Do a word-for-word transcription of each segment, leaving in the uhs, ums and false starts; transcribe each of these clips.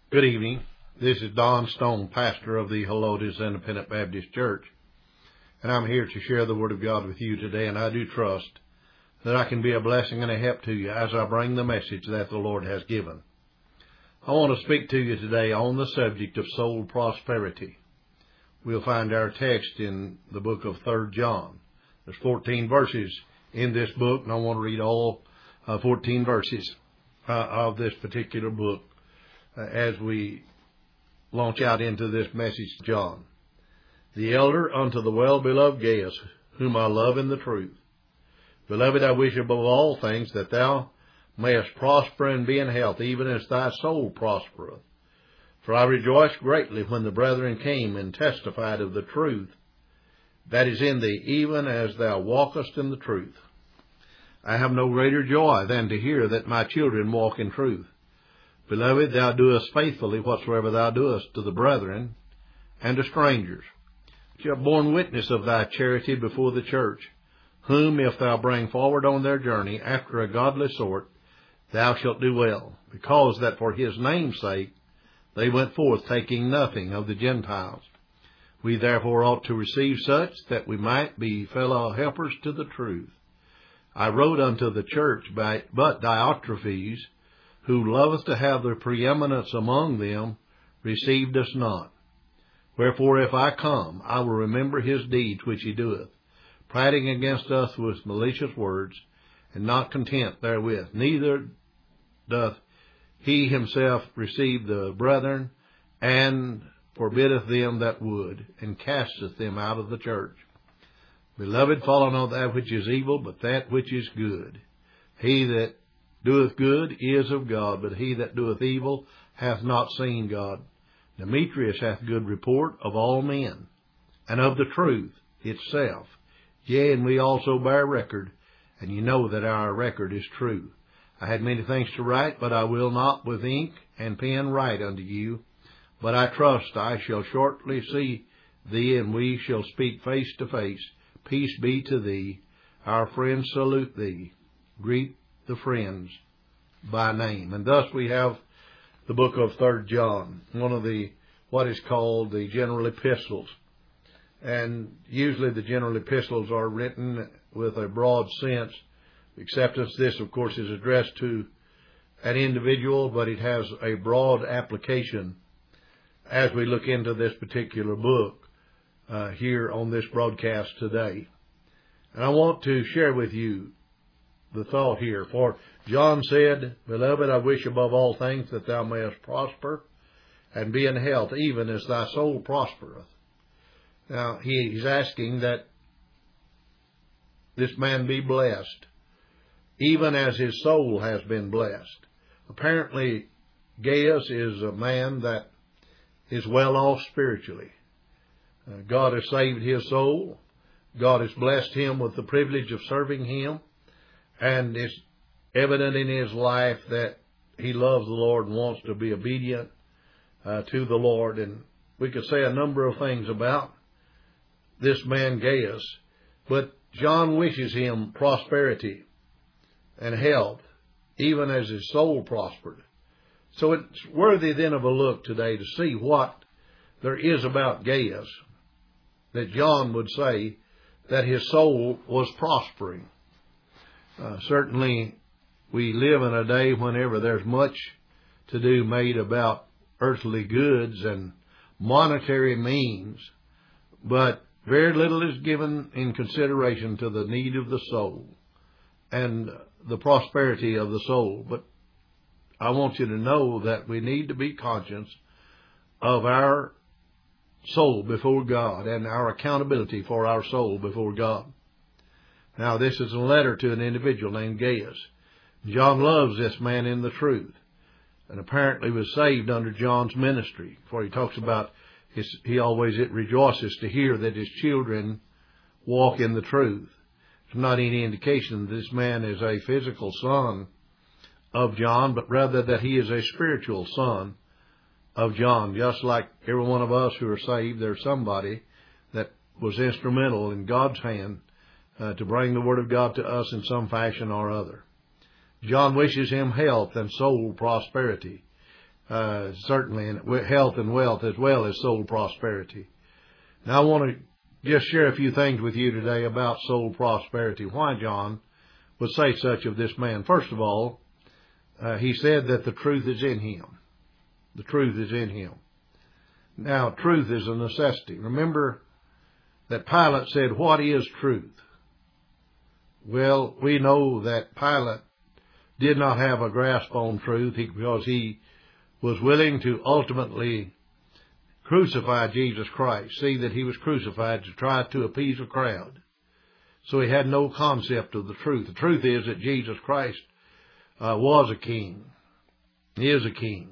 Good evening. This is Don Stone, pastor of the Helotes Independent Baptist Church, and I'm here to share the Word of God with you today, and I do trust that I can be a blessing and a help to you as I bring the message that the Lord has given. I want to speak to you today on the subject of soul prosperity. We'll find our text in the book of Third John. There's fourteen verses in this book, and I want to read all uh, fourteen verses uh, of this particular book uh, as we launch out into this message to John. The elder unto the well-beloved Gaius, whom I love in the truth. Beloved, I wish above all things that thou mayest prosper and be in health, even as thy soul prospereth. For I rejoiced greatly when the brethren came and testified of the truth that is in thee, even as thou walkest in the truth. I have no greater joy than to hear that my children walk in truth. Beloved, thou doest faithfully whatsoever thou doest to the brethren and to strangers. You have borne witness of thy charity before the church, whom if thou bring forward on their journey after a godly sort, thou shalt do well, because that for his name's sake they went forth taking nothing of the Gentiles. We therefore ought to receive such, that we might be fellow helpers to the truth. I wrote unto the church, by, but Diotrephes, who loveth to have the preeminence among them, received us not. Wherefore, if I come, I will remember his deeds which he doeth, prating against us with malicious words, and not content therewith. Neither doth he himself receive the brethren, and forbiddeth them that would, and casteth them out of the church. Beloved, follow not that which is evil, but that which is good. He that doeth good is of God, but he that doeth evil hath not seen God. Demetrius hath good report of all men, and of the truth itself. Yea, and we also bear record, and ye know that our record is true. I had many things to write, but I will not with ink and pen write unto you. But I trust I shall shortly see thee, and we shall speak face to face. Peace be to thee. Our friends salute thee. Greet the friends by name. And thus we have the book of Third John, one of the what is called the general epistles. And usually the general epistles are written with a broad sense acceptance. This, of course, is addressed to an individual, but it has a broad application as we look into this particular book uh, here on this broadcast today. And I want to share with you the thought here. For John said, Beloved, I wish above all things that thou mayest prosper and be in health, even as thy soul prospereth. Now, he, he's asking that this man be blessed, even as his soul has been blessed. Apparently, Gaius is a man that is well off spiritually. Uh, God has saved his soul. God has blessed him with the privilege of serving him. And it's evident in his life that he loves the Lord and wants to be obedient uh, to the Lord. And we could say a number of things about this man Gaius, but John wishes him prosperity and health, even as his soul prospered. So it's worthy then of a look today to see what there is about Gaius that John would say that his soul was prospering. Uh, certainly, we live in a day whenever there's much to do made about earthly goods and monetary means, but very little is given in consideration to the need of the soul and the prosperity of the soul. But I want you to know that we need to be conscious of our soul before God and our accountability for our soul before God. Now, this is a letter to an individual named Gaius. John loves this man in the truth, and apparently was saved under John's ministry. For he talks about his, he always it rejoices to hear that his children walk in the truth. It's not any indication that this man is a physical son of John, but rather that he is a spiritual son of John. Just like every one of us who are saved, there's somebody that was instrumental in God's hand Uh, to bring the Word of God to us in some fashion or other. John wishes him health and soul prosperity. uh, certainly in health and wealth as well as soul prosperity. Now I want to just share a few things with you today about soul prosperity. Why John would say such of this man. First of all, uh, he said that the truth is in him. The truth is in him. Now, truth is a necessity. Remember that Pilate said, "What is truth?" Well, we know that Pilate did not have a grasp on truth because he was willing to ultimately crucify Jesus Christ, see that he was crucified to try to appease a crowd. So he had no concept of the truth. The truth is that Jesus Christ uh, was a king. He is a king.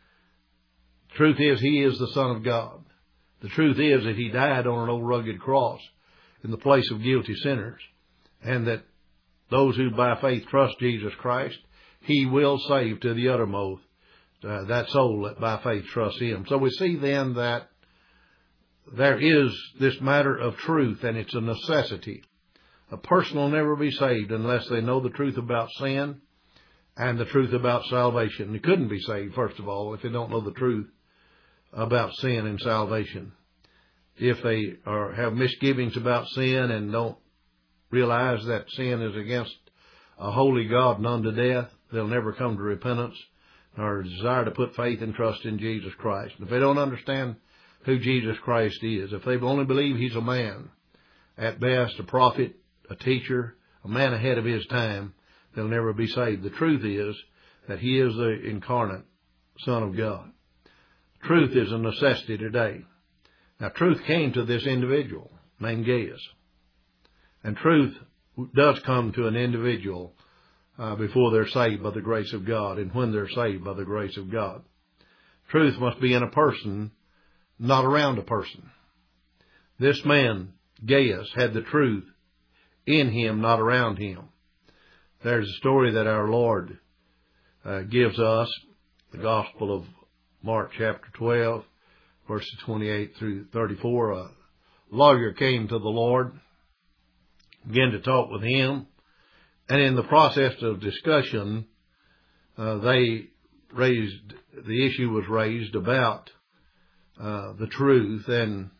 The truth is he is the Son of God. The truth is that he died on an old rugged cross in the place of guilty sinners, and that those who by faith trust Jesus Christ, he will save to the uttermost uh, that soul that by faith trusts him. So we see then that there is this matter of truth, and it's a necessity. A person will never be saved unless they know the truth about sin and the truth about salvation. They couldn't be saved, first of all, if they don't know the truth about sin and salvation. If they are, have misgivings about sin and don't realize that sin is against a holy God and unto death, they'll never come to repentance or desire to put faith and trust in Jesus Christ. If they don't understand who Jesus Christ is, if they only believe he's a man, at best a prophet, a teacher, a man ahead of his time, they'll never be saved. The truth is that he is the incarnate Son of God. Truth is a necessity today. Now, truth came to this individual named Gaius. And truth does come to an individual uh, before they're saved by the grace of God, and when they're saved by the grace of God. Truth must be in a person, not around a person. This man, Gaius, had the truth in him, not around him. There's a story that our Lord uh, gives us, the Gospel of Mark chapter twelve, verses twenty-eight through thirty-four. A lawyer came to the Lord, began to talk with him, and in the process of discussion, uh, they raised, the issue was raised about uh, the truth and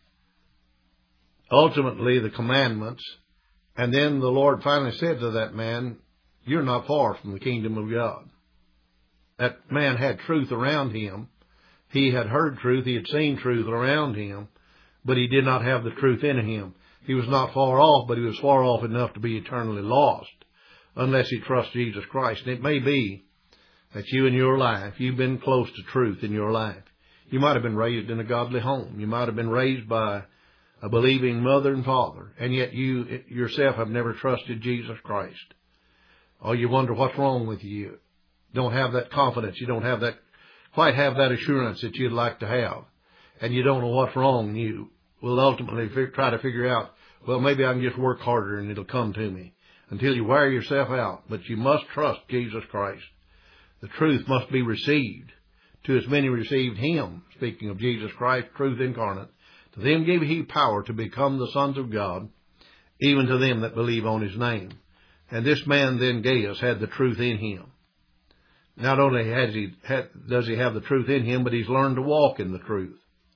ultimately the commandments. And then the Lord finally said to that man, "You're not far from the kingdom of God." That man had truth around him. He had heard truth. He had seen truth around him, but he did not have the truth in him. He was not far off, but he was far off enough to be eternally lost unless he trusts Jesus Christ. And it may be that you in your life, you've been close to truth in your life. You might have been raised in a godly home. You might have been raised by a believing mother and father, and yet you yourself have never trusted Jesus Christ. Or you wonder what's wrong with you. You don't have that confidence. You don't have that, quite have that assurance that you'd like to have. And you don't know what's wrong. You will ultimately try to figure out, well, maybe I can just work harder and it'll come to me, until you wear yourself out. But you must trust Jesus Christ. The truth must be received. To as many received him, speaking of Jesus Christ, truth incarnate, to them gave he power to become the sons of God, even to them that believe on his name. And this man then, Gaius, had the truth in him. Not only has he, does he have the truth in him, but he's learned to walk in the truth.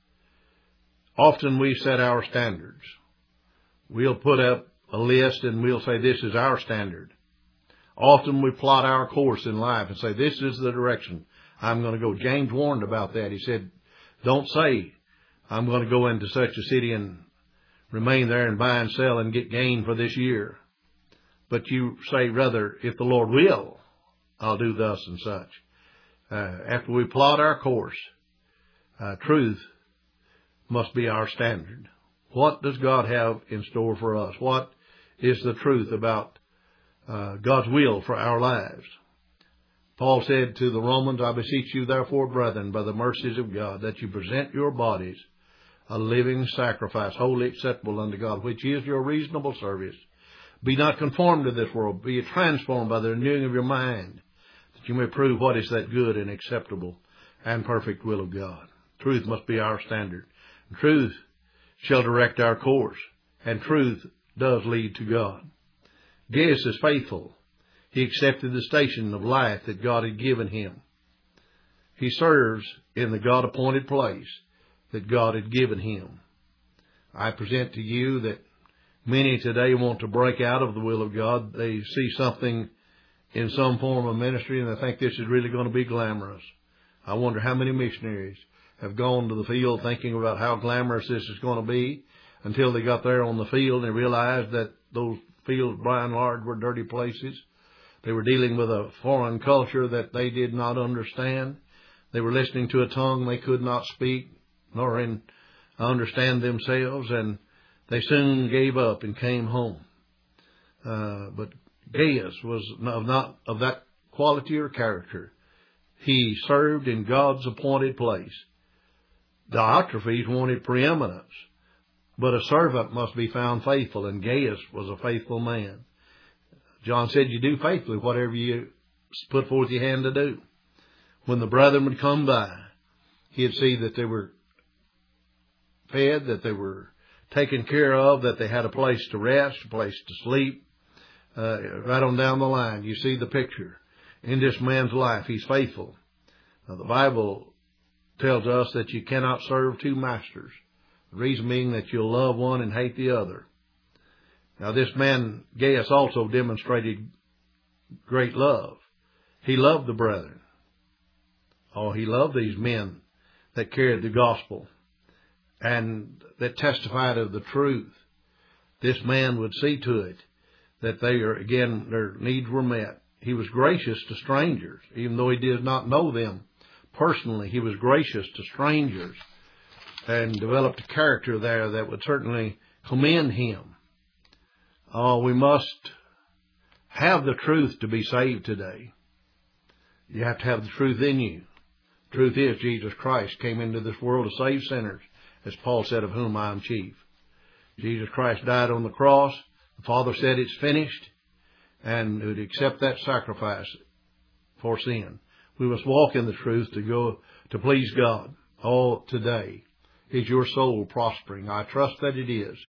Often we set our standards. We'll put up a list and we'll say this is our standard. Often we plot our course in life and say this is the direction I'm going to go. James warned about that. He said, don't say I'm going to go into such a city and remain there and buy and sell and get gain for this year. But you say rather, if the Lord will, I'll do thus and such. Uh, after we plot our course, uh, truth must be our standard. What does God have in store for us? What is the truth about uh, God's will for our lives? Paul said to the Romans, I beseech you therefore, brethren, by the mercies of God, that you present your bodies a living sacrifice, wholly acceptable unto God, which is your reasonable service. Be not conformed to this world, be transformed by the renewing of your mind, that you may prove what is that good and acceptable and perfect will of God. Truth must be our standard. Truth shall direct our course, and truth does lead to God. Gaius is faithful. He accepted the station of life that God had given him. He serves in the God-appointed place that God had given him. I present to you that many today want to break out of the will of God. They see something in some form of ministry and they think this is really going to be glamorous. I wonder how many missionaries have gone to the field thinking about how glamorous this is going to be until they got there on the field and realized that those fields by and large were dirty places. They were dealing with a foreign culture that they did not understand. They were listening to a tongue they could not speak nor in, understand themselves, and they soon gave up and came home. Uh, but Gaius was not, not of that quality or character. He served in God's appointed place. Diotrephes wanted preeminence, but a servant must be found faithful, and Gaius was a faithful man. John said, you do faithfully whatever you put forth your hand to do. When the brethren would come by, he'd see that they were fed, that they were taken care of, that they had a place to rest, a place to sleep. Uh, right on down the line, you see the picture. In this man's life, he's faithful. Now, the Bible tells us that you cannot serve two masters. The reason being that you'll love one and hate the other. Now, this man, Gaius, also demonstrated great love. He loved the brethren. Oh, he loved these men that carried the gospel and that testified of the truth. This man would see to it that they are, again, their needs were met. He was gracious to strangers, even though he did not know them personally. He was gracious to strangers and developed a character there that would certainly commend him. Oh, we must have the truth to be saved today. You have to have the truth in you. Truth is, Jesus Christ came into this world to save sinners, as Paul said, of whom I am chief. Jesus Christ died on the cross. The Father said it's finished, and would accept that sacrifice for sin. We must walk in the truth to go to please God. Oh, today, is your soul prospering? I trust that it is.